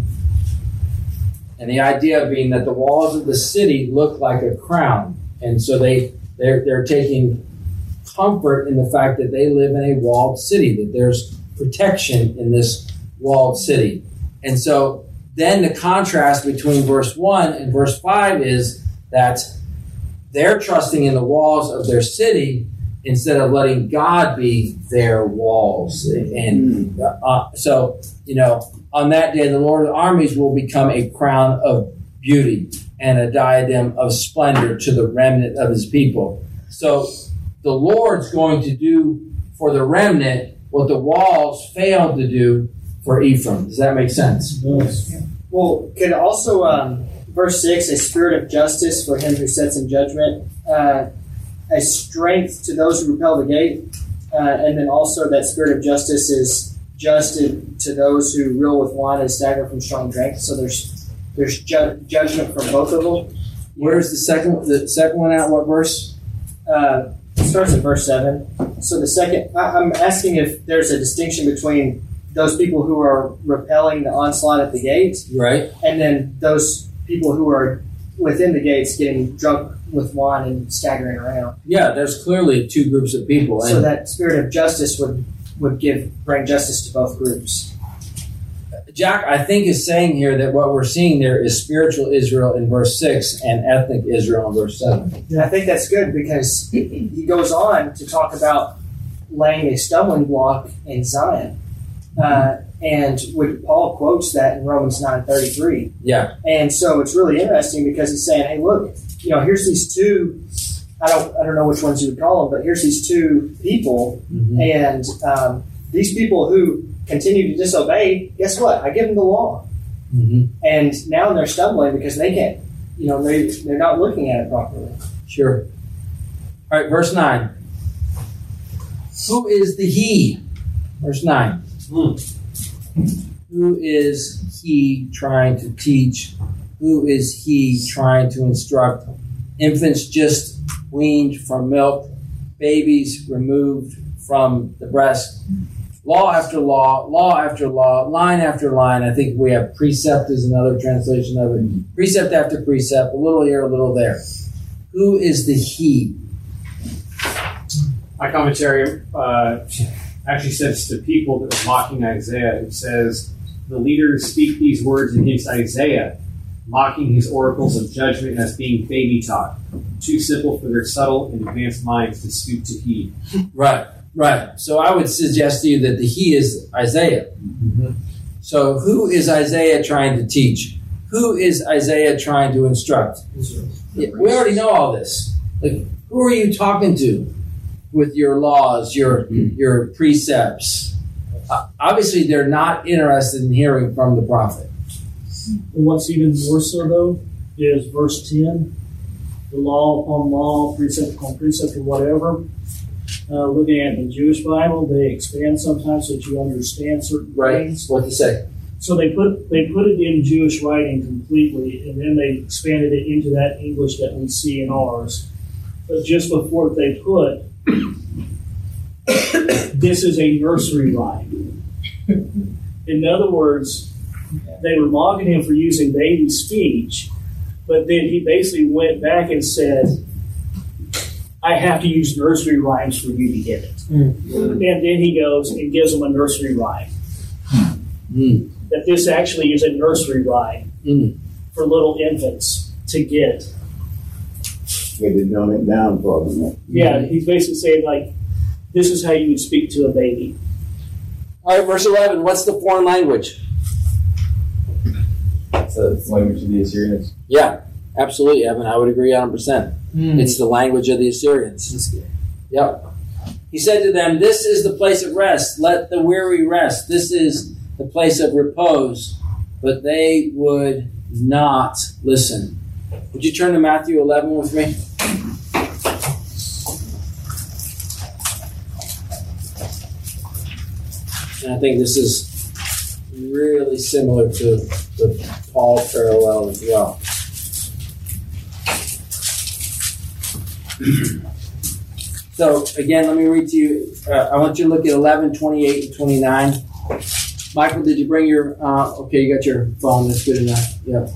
And the idea being that the walls of the city look like a crown. And so they're taking comfort in the fact that they live in a walled city, that there's protection in this walled city. And so then the contrast between verse 1 and verse 5 is that they're trusting in the walls of their city instead of letting God be their walls. And so, on that day, the Lord of armies will become a crown of beauty and a diadem of splendor to the remnant of his people. So the Lord's going to do for the remnant what the walls failed to do for Ephraim. Does that make sense? Yes. Well, could also, verse 6, a spirit of justice for him who sits in judgment, a strength to those who repel the gate, and then also that spirit of justice is just to those who reel with wine and stagger from strong drink. So there's judgment from both of them. Where's the second one at? What verse? It starts in verse 7. So the second, I'm asking if there's a distinction between those people who are repelling the onslaught at the gates, right, and then those people who are within the gates getting drunk with wine and staggering around. Yeah, there's clearly two groups of people. So that spirit of justice would bring justice to both groups. Jack, I think, is saying here that what we're seeing there is spiritual Israel in verse 6 and ethnic Israel in verse 7. Yeah, I think that's good because he goes on to talk about laying a stumbling block in Zion. And Paul quotes that in Romans 9:33. Yeah. And so it's really interesting because he's saying, hey, look, here's these two, I don't know which ones you would call them, but here's these two people, and these people who continue to disobey, guess what? I give them the law. And now they're stumbling because they can't, they're not looking at it properly. Sure. All right, verse 9. Who is the he? Verse 9. Who is he trying to teach? Who is he trying to instruct? Infants just weaned from milk, babies removed from the breast. Law after law, law after law, line after line. I think we have precept is another translation of it. Precept after precept, a little here, a little there. Who is the he? My commentary actually says to people that are mocking Isaiah, it says, the leaders speak these words against Isaiah, mocking his oracles of judgment as being baby talk, too simple for their subtle and advanced minds to stoop to heed. Right. So I would suggest to you that the he is Isaiah. So who is Isaiah trying to teach? Who is Isaiah trying to instruct? We already know all this. Who are you talking to with your laws, your precepts? Obviously, they're not interested in hearing from the prophet. And what's even more so, though, is verse 10, the law upon law, precept upon precept, or whatever. Looking at the Jewish Bible, they expand sometimes so that you understand certain things. What to say? So they put it in Jewish writing completely, and then they expanded it into that English that we see in ours. But just before they put, this is a nursery rhyme. In other words, they were mocking him for using baby speech, but then he basically went back and said, I have to use nursery rhymes for you to get it. And then he goes and gives them a nursery rhyme. That this actually is a nursery rhyme for little infants to get. Get it dumb it down for them. Yeah, he's basically saying, this is how you would speak to a baby. All right, verse 11. What's the foreign language? It's the language of the Assyrians. Yeah, absolutely, Evan. I would agree 100%. It's the language of the Assyrians. Yep. He said to them, this is the place of rest. Let the weary rest. This is the place of repose. But they would not listen. Would you turn to Matthew 11 with me? And I think this is really similar to the Paul parallel as well. So, again, let me read to you. I want you to look at 11, 28, and 29. Michael, did you bring your, okay, you got your phone, that's good enough. Yep.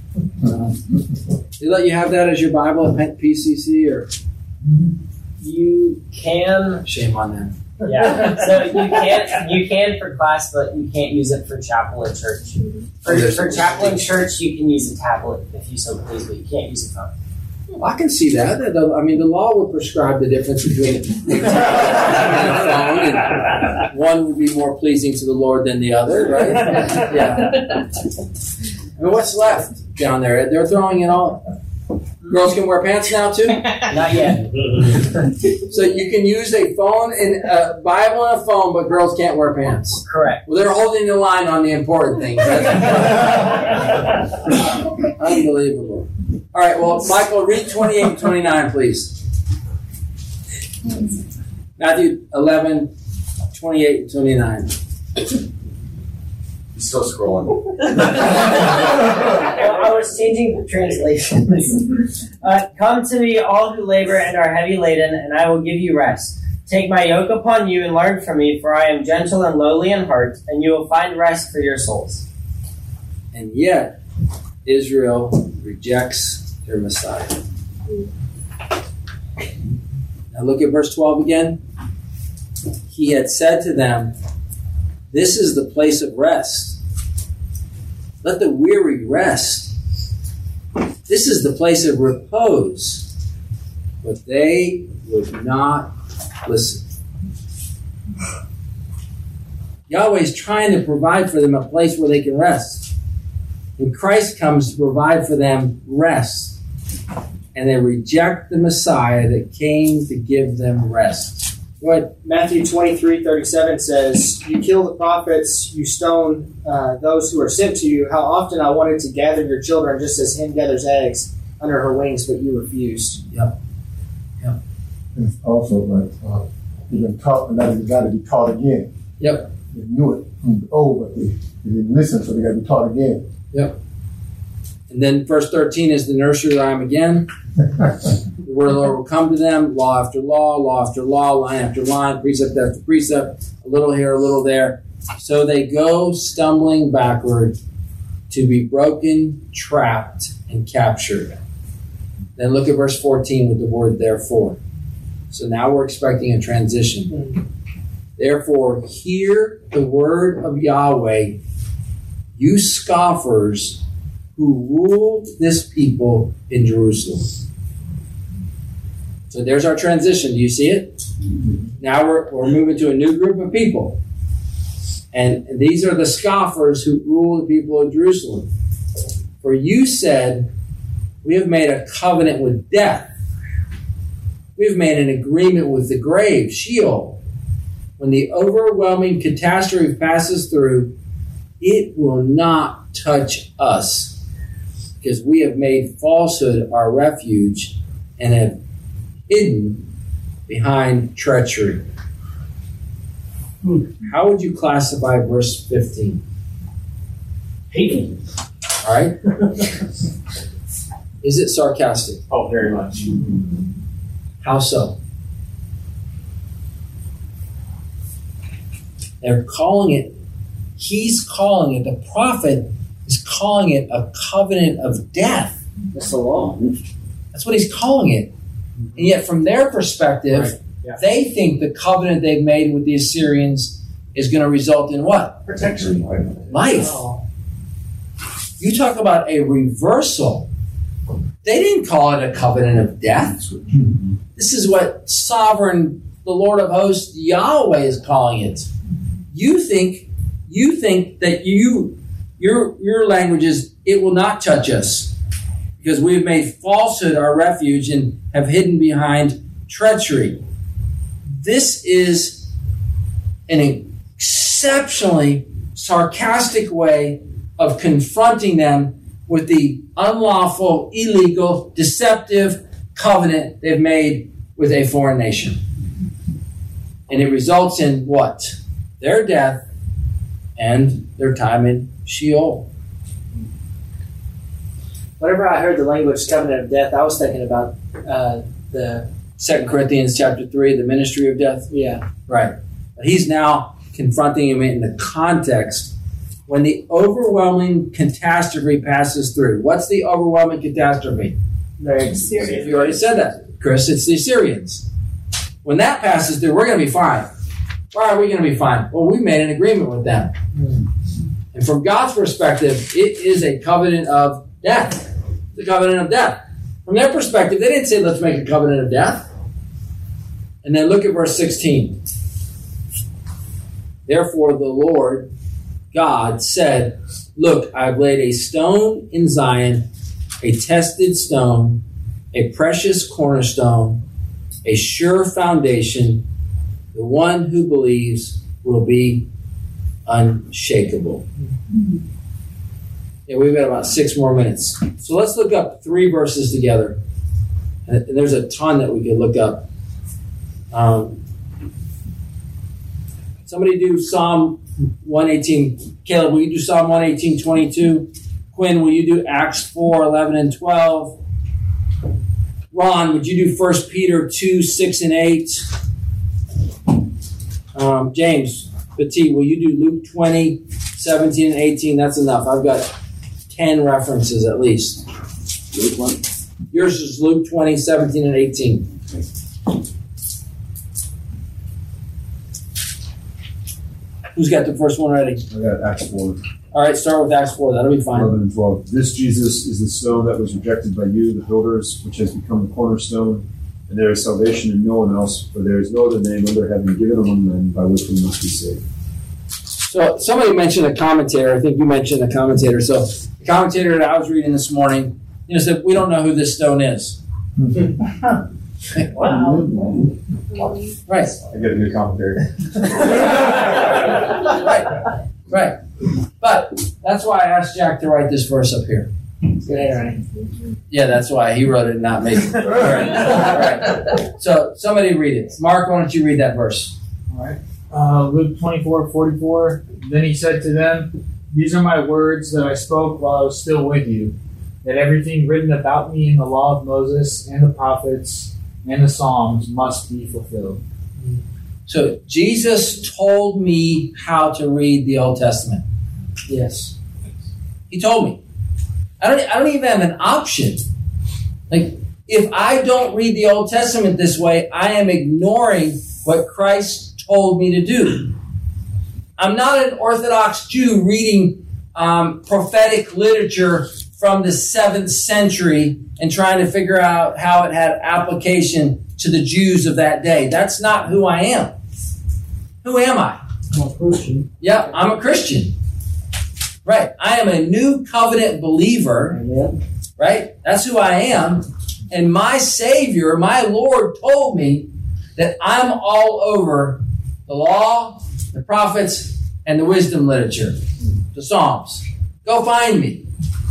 They let you have that as your Bible at PCC, or? You can. Shame on them. Yeah, so you can for class, but you can't use it for chapel and church. For chapel and church, you can use a tablet if you so please, but you can't use a phone. Well, I can see that. I mean, the law would prescribe the difference between a tablet and a phone, and one would be more pleasing to the Lord than the other, right? Yeah. I mean, what's left down there? They're throwing it all. Girls can wear pants now too? Not yet. So you can use a phone and a Bible and a phone, but girls can't wear pants. Correct. Well, they're holding the line on the important things. Unbelievable. All right, well, Michael, read 28 and 29, please. Matthew 11, 28 and 29. He's still scrolling. Well, I was changing the translations. Come to me, all who labor and are heavy laden, and I will give you rest. Take my yoke upon you and learn from me, for I am gentle and lowly in heart, and you will find rest for your souls. And yet, Israel rejects their Messiah. Now look at verse 12 again. He had said to them, this is the place of rest. Let the weary rest. This is the place of repose. But they would not listen. Yahweh's trying to provide for them a place where they can rest. And Christ comes to provide for them rest. And they reject the Messiah that came to give them rest. What Matthew 23:37 says, you kill the prophets, you stone those who are sent to you. How often I wanted to gather your children just as hen gathers eggs under her wings, but you refused. Yep. It's also like you've been taught, and now you got to be taught again. Yep. They knew it from the old, but they didn't listen, so they got to be taught again. Yep. And then verse 13 is the nursery rhyme again. The word of the Lord will come to them, law after law, line after line, precept after precept, a little here, a little there. So they go stumbling backward to be broken, trapped, and captured. Then look at verse 14 with the word therefore. So now we're expecting a transition. Therefore, hear the word of Yahweh, you scoffers who ruled this people in Jerusalem. So there's our transition. Do you see it? Now we're moving to a new group of people. And these are the scoffers who rule the people of Jerusalem. For you said, we have made a covenant with death. We have made an agreement with the grave, Sheol. When the overwhelming catastrophe passes through, it will not touch us, because we have made falsehood our refuge and have hidden behind treachery. How would you classify verse 15? Hating. All right. Is it sarcastic? Oh, very much. How so? They're calling it, he's calling it, the prophet is calling it a covenant of death. That's the law. That's what he's calling it. And yet from their perspective, they think the covenant they've made with the Assyrians is going to result in what? Protection. Life. You talk about a reversal. They didn't call it a covenant of death. This is what sovereign, the Lord of hosts, Yahweh is calling it. You think that your language is, it will not touch us because we have made falsehood our refuge and have hidden behind treachery. This is an exceptionally sarcastic way of confronting them with the unlawful, illegal, deceptive covenant they've made with a foreign nation. And it results in what? Their death and their time in Sheol. Whenever I heard the language covenant of death, I was thinking about the 2 Corinthians chapter 3, the ministry of death. Yeah. Right. But he's now confronting him in the context when the overwhelming catastrophe passes through. What's the overwhelming catastrophe? You already said that, Chris. It's the Assyrians. When that passes through, we're going to be fine. Why are we going to be fine? Well, we made an agreement with them. And from God's perspective, it is a covenant of death. It's a covenant of death. From their perspective, they didn't say, let's make a covenant of death. And then look at verse 16. Therefore, the Lord God said, look, I've laid a stone in Zion, a tested stone, a precious cornerstone, a sure foundation. The one who believes will be unshakable. Yeah, we've got about 6 more minutes. So let's look up 3 verses together. And there's a ton that we could look up. Somebody do Psalm 118. Caleb, will you do Psalm 118, 22? Quinn, will you do Acts 4, 11 and 12? Ron, would you do 1 Peter 2, 6 and 8? James, Petit, will you do Luke 20, 17 and 18? That's enough. I've got 10 references at least. Luke 1. Yours is Luke 20, 17 and 18. Who's got the first one ready? I got Acts 4. All right, start with Acts 4. That'll be fine. 11 and 12. This Jesus is the stone that was rejected by you, the builders, which has become the cornerstone. And there is salvation in no one else, for there is no other name under heaven given among men by which we must be saved. So somebody mentioned a commentator. I think you mentioned a commentator. So the commentator that I was reading this morning, said, we don't know who this stone is. Wow. Right. I get a new commentator. Right. But that's why I asked Jack to write this verse up here. Yeah, that's why he wrote it, not me. All right. So somebody read it. Mark, why don't you read that verse? All right. Luke 24:44. Then he said to them, these are my words that I spoke while I was still with you, that everything written about me in the law of Moses and the prophets and the Psalms must be fulfilled. So Jesus told me how to read the Old Testament. Yes. He told me. I don't even have an option. Like, if I don't read the Old Testament this way, I am ignoring what Christ told me to do. I'm not an Orthodox Jew reading prophetic literature from the 7th century and trying to figure out how it had application to the Jews of that day. That's not who I am. Who am I? I'm a Christian. Yeah, I'm a Christian. Right. I am a new covenant believer. Amen. Right? That's who I am. And my Savior, my Lord, told me that I'm all over the law, the prophets, and the wisdom literature, the Psalms. Go find me.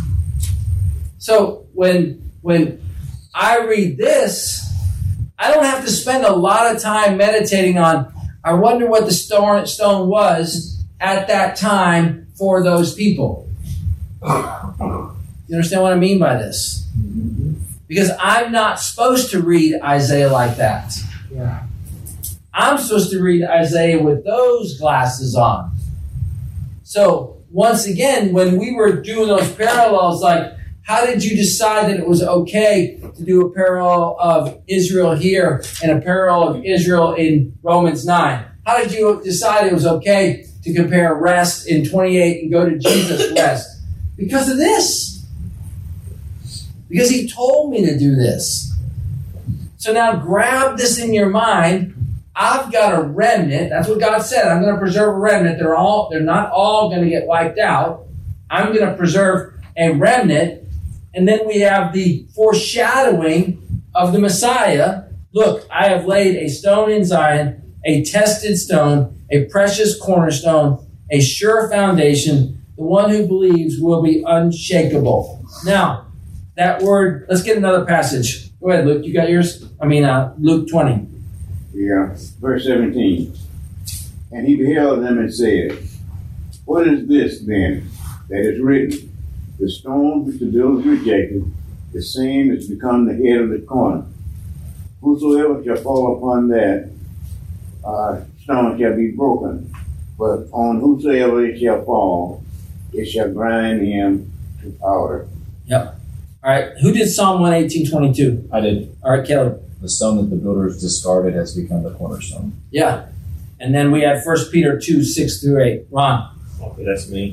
So when I read this, I don't have to spend a lot of time meditating on, I wonder what the stone was at that time for those people. You understand what I mean by this? Because I'm not supposed to read Isaiah like that. Yeah. I'm supposed to read Isaiah with those glasses on. So once again, when we were doing those parallels, like, how did you decide that it was okay to do a parallel of Israel here and a parallel of Israel in Romans 9? How did you decide it was okay to compare rest in 28 and go to Jesus' rest? Because of this. Because he told me to do this. So now grab this in your mind. I've got a remnant. That's what God said. I'm going to preserve a remnant. They're not all going to get wiped out. I'm going to preserve a remnant. And then we have the foreshadowing of the Messiah. Look, I have laid a stone in Zion, a tested stone, a precious cornerstone, a sure foundation. The one who believes will be unshakable. Now, that word, let's get another passage. Go ahead, Luke. You got yours? Luke 20. Yeah, verse 17. And he beheld them and said, what is this then that is written? The stone which the builders rejected, the same has become the head of the corner. Whosoever shall fall upon that stone shall be broken. but on whosoever it shall fall, it shall grind him to powder. Yep. All right. Who did Psalm 118:22? I did. All right, Caleb. The stone that the builders discarded has become the cornerstone. Yeah. And then we had 1 Peter 2:6-8. Ron. Okay, that's me.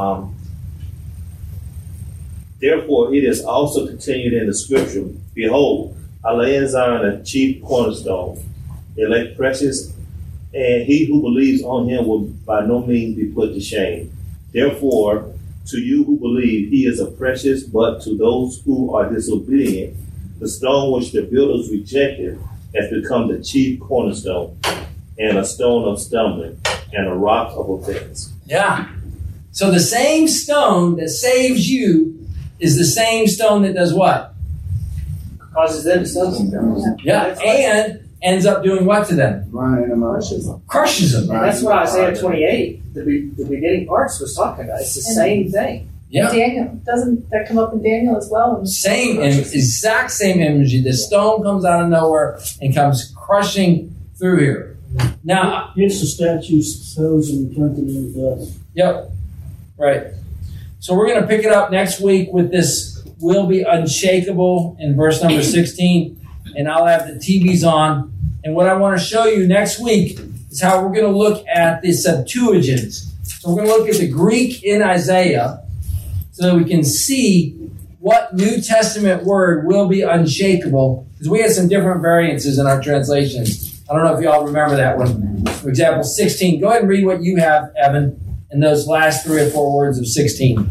Therefore, it is also continued in the scripture, behold, I lay in Zion a chief cornerstone, elect precious, and he who believes on him will by no means be put to shame. Therefore, to you who believe, he is a precious, but to those who are disobedient, the stone which the builders rejected has become the chief cornerstone, and a stone of stumbling, and a rock of offense. Yeah. So the same stone that saves you is the same stone that does what? Causes them to stumble. Yeah, and ends up doing what to them? Crushes them. And that's what Isaiah 28, the beginning parts was talking about. It's the same thing. Yeah. Daniel, doesn't that come up in Daniel as well? Same, exact same imagery. The stone comes out of nowhere and comes crushing through here. Now, it's the statue chosen and turned into dust. Yep. Right. So we're going to pick it up next week with this will be unshakable in verse number 16. And I'll have the TVs on. And what I want to show you next week is how we're going to look at the Septuagint. So we're going to look at the Greek in Isaiah so that we can see what New Testament word will be unshakable. Because we had some different variances in our translations. I don't know if you all remember that one. For example, 16. Go ahead and read what you have, Evan, in those last 3 or 4 words of 16.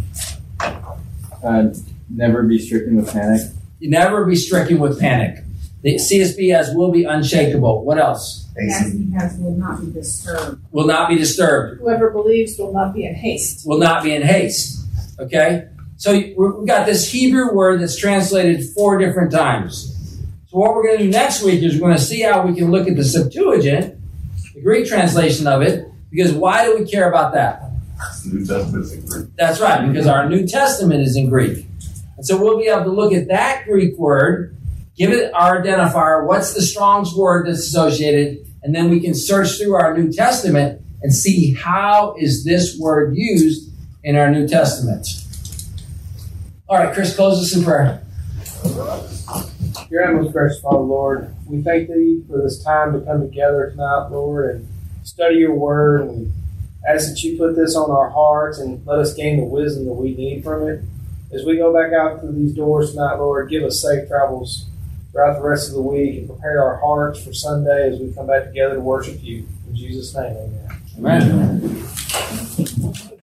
Never be stricken with panic. Never be stricken with panic. The CSB has will be unshakable. What else? As he has will not be disturbed. Will not be disturbed. Whoever believes will not be in haste. Will not be in haste. Okay? So we've got this Hebrew word that's translated 4 different times. So what we're going to do next week is we're going to see how we can look at the Septuagint, the Greek translation of it, because why do we care about that? The New Testament is in Greek. That's right, because our New Testament is in Greek. And so we'll be able to look at that Greek word, give it our identifier, what's the Strong's word that's associated, and then we can search through our New Testament and see how is this word used in our New Testament. All right, Chris, close us in prayer. Dear most gracious Father, Lord, we thank Thee for this time to come together tonight, Lord, and study Your Word. And we ask that You put this on our hearts and let us gain the wisdom that we need from it. As we go back out through these doors tonight, Lord, give us safe travels throughout the rest of the week and prepare our hearts for Sunday as we come back together to worship You. In Jesus' name, amen. Amen.